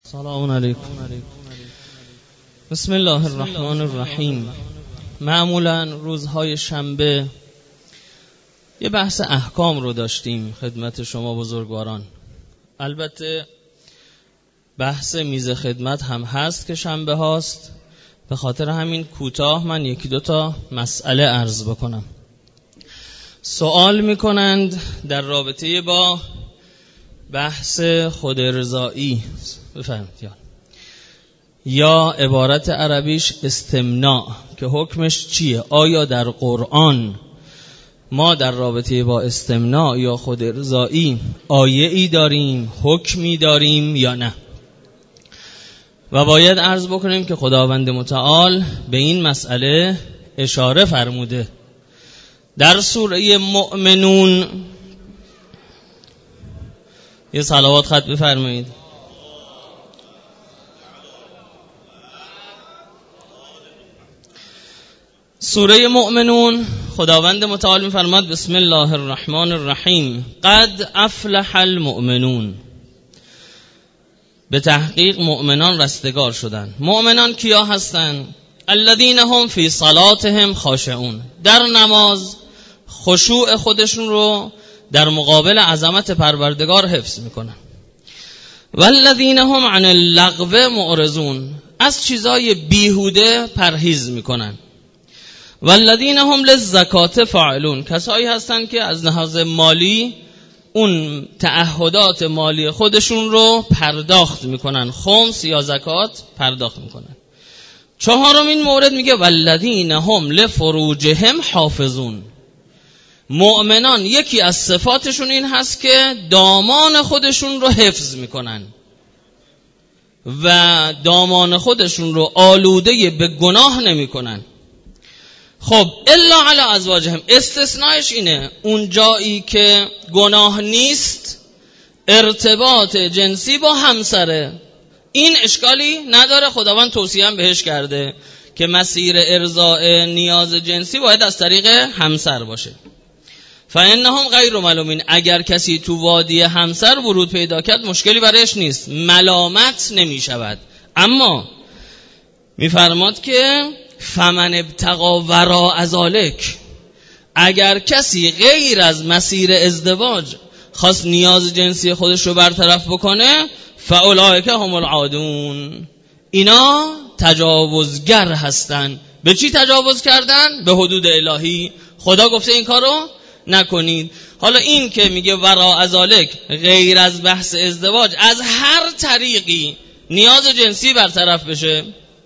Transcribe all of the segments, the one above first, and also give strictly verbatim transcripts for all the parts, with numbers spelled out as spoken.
سلام علیکم. بسم الله الرحمن الرحیم. معمولا روزهای شنبه یه بحث احکام رو داشتیم خدمت شما بزرگواران. البته بحث میز خدمت هم هست که شنبه هاست، به خاطر همین کوتاه من یکی دوتا مسئله عرض بکنم. سوال میکنند در رابطه با بحث خودارضایی، بفرمایید، یا عبارت عربیش استمناء، که حکمش چیه؟ آیا در قرآن ما در رابطه با استمناء یا خودارضایی آیه ای داریم، حکمی داریم یا نه؟ و باید عرض بکنیم که خداوند متعال به این مسئله اشاره فرموده در سوره مؤمنون. یه صلوات خط بفرمایید. سوره مؤمنون خداوند متعال می‌فرماد بسم الله الرحمن الرحیم قد افلح المؤمنون. به تحقیق مؤمنان رستگار شدن. مؤمنان کیا هستن؟ الذین هم فی صلاتهم خاشعون. در نماز خشوع خودشون رو در مقابل عظمت پروردگار حفظ میکنن. والذین هم عن اللغو معرضون. از چیزای بیهوده پرهیز میکنن. والذین هم للزکات فاعلون. کسایی هستن که از لحاظ مالی اون تعهدات مالی خودشون رو پرداخت میکنن، خمس یا زکات پرداخت میکنن. چهارمین مورد میگه والذین هم لفروجهم حافظون. مؤمنان یکی از صفاتشون این هست که دامان خودشون رو حفظ میکنن و دامان خودشون رو آلوده به گناه نمیکنن. خب الا علی ازواجهم، استثناءش اینه اون جایی که گناه نیست، ارتباط جنسی با همسره، این اشکالی نداره. خداوند توصیه هم بهش کرده که مسیر ارضاء نیاز جنسی باید از طریق همسر باشه. فانهم غیر ملومین. اگر کسی تو وادی همسر ورود پیدا کرد مشکلی برایش نیست، ملامت نمی شود. اما میفرماد که فمن ابتغى وراء ذلک، اگر کسی غیر از مسیر ازدواج خواست نیاز جنسی خودش رو برطرف بکنه فاولئک هم العادون. اینا تجاوزگر هستن. به چی تجاوز کردن؟ به حدود الهی. خدا گفته این کارو نکنید. حالا این که میگه وراء ذلک، غیر از بحث ازدواج از هر طریقی نیاز جنسی برطرف بشه،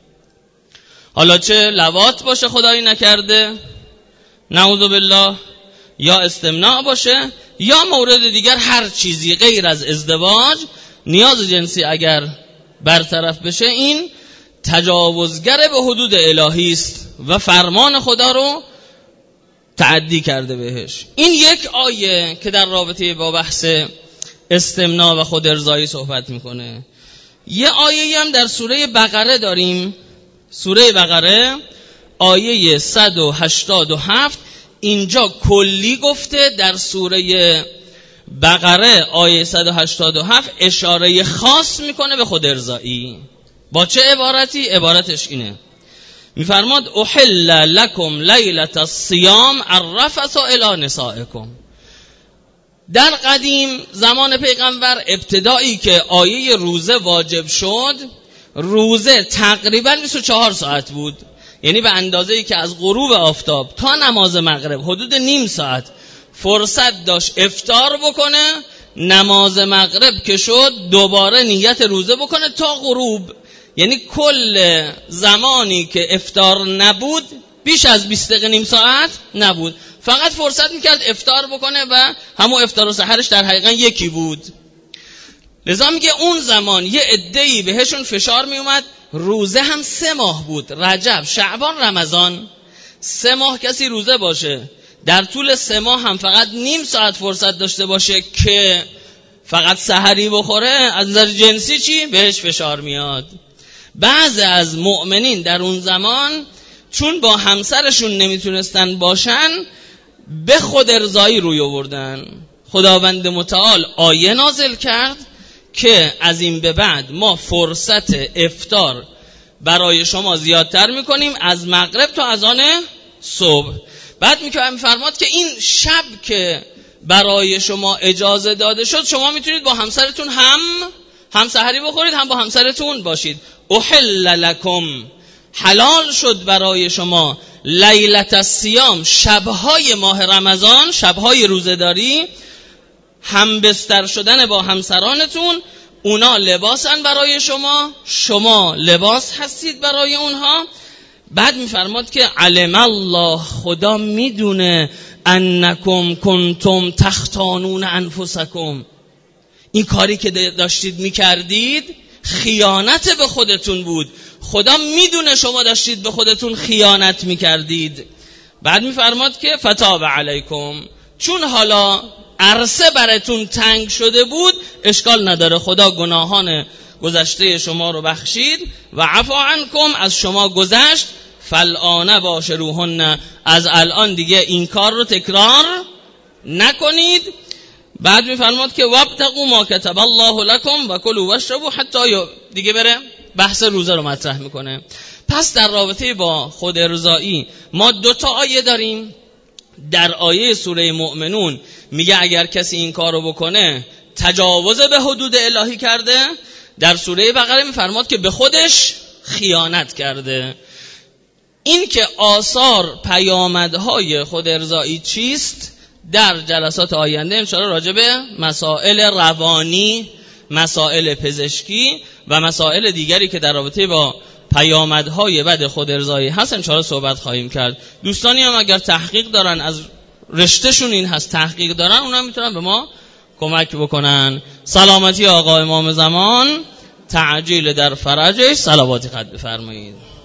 حالا چه لواط باشه خدایی نکرده نعوذ بالله، یا استمناء باشه، یا مورد دیگر، هر چیزی غیر از ازدواج نیاز جنسی اگر برطرف بشه، این تجاوزگر به حدود الهی است و فرمان خدا رو تعدی کرده بهش. این یک آیه که در رابطه با بحث استمناء و خودارضایی صحبت میکنه. یه آیه هم در سوره بقره داریم، سوره بقره آیه صد و هشتاد و هفت. اینجا کلی گفته، در سوره بقره آیه صد و هشتاد و هفت اشاره خاص میکنه به خودارضایی. با چه عبارتی؟ عبارتش اینه، میفرماد احل لکم لیلة الصیام الرفث الی نسائکم. در قدیم زمان پیغمبر ابتدایی که آیه روزه واجب شد، روزه تقریبا بیست و چهار ساعت بود، یعنی به اندازه‌ای که از غروب آفتاب تا نماز مغرب حدود نیم ساعت فرصت داشت افطار بکنه. نماز مغرب که شد دوباره نیت روزه بکنه تا غروب. یعنی کل زمانی که افطار نبود بیش از بیست دقیقه، نیم ساعت نبود، فقط فرصت میکرد افطار بکنه و همون افطار و سحرش در حقیقت یکی بود. لذا میگه اون زمان یه عده‌ای بهشون فشار میومد، روزه هم سه ماه بود، رجب، شعبان، رمضان. سه ماه کسی روزه باشه، در طول سه ماه هم فقط نیم ساعت فرصت داشته باشه که فقط سحری بخوره، از نظر جنسی چی؟ بهش فشار میاد. بعضی از مؤمنین در اون زمان چون با همسرشون نمیتونستن باشن، به خودارضایی روی آوردن. خداوند متعال آیه نازل کرد که از این به بعد ما فرصت افطار برای شما زیادتر میکنیم از مغرب تا اذان صبح. بعد میفرماد که این شب که برای شما اجازه داده شد شما میتونید با همسرتون هم هم سحری بخورید هم با همسرتون باشید. احل لکم، حلال شد برای شما، لیلت الصیام، شبهای ماه رمضان، شبهای روزه‌داری، هم بستر شدن با همسرانتون، اونا لباسن برای شما، شما لباس هستید برای اونها. بعد میفرماد که علم الله، خدا میدونه، انکم کنتم تختانون انفسکم، این کاری که داشتید میکردید خیانت به خودتون بود، خدا میدونه شما داشتید به خودتون خیانت میکردید. بعد میفرماد که فتاب علیکم، چون حالا عرصه براتون تنگ شده بود اشکال نداره، خدا گناهان گذشته شما رو بخشید و عفا عنکم، از شما گذشت، فالآن باشروهن، از الان دیگه این کار رو تکرار نکنید. بعد میفرماد که وابتقوا ما کتب الله لکم و کلوا واشربوا حتی دیگه بره بحث روزه رو مطرح میکنه. پس در رابطه با خود ارضایی ما دو تا آیه داریم. در آیه سوره مؤمنون میگه اگر کسی این کارو بکنه تجاوز به حدود الهی کرده. در سوره بقره میفرماد که به خودش خیانت کرده. این که آثار پیامدهای خود ارضایی چیست در جلسات آینده انشاءالله راجع به مسائل روانی، مسائل پزشکی و مسائل دیگری که در رابطه با پیامدهای بد خود ارضایی هست انشاءالله صحبت خواهیم کرد. دوستانی هم اگر تحقیق دارن، از رشتهشون این هست تحقیق دارن، اونا میتونن به ما کمک بکنن. سلامتی آقا امام زمان، تعجیل در فرجش، صلواتی قد بفرمایید.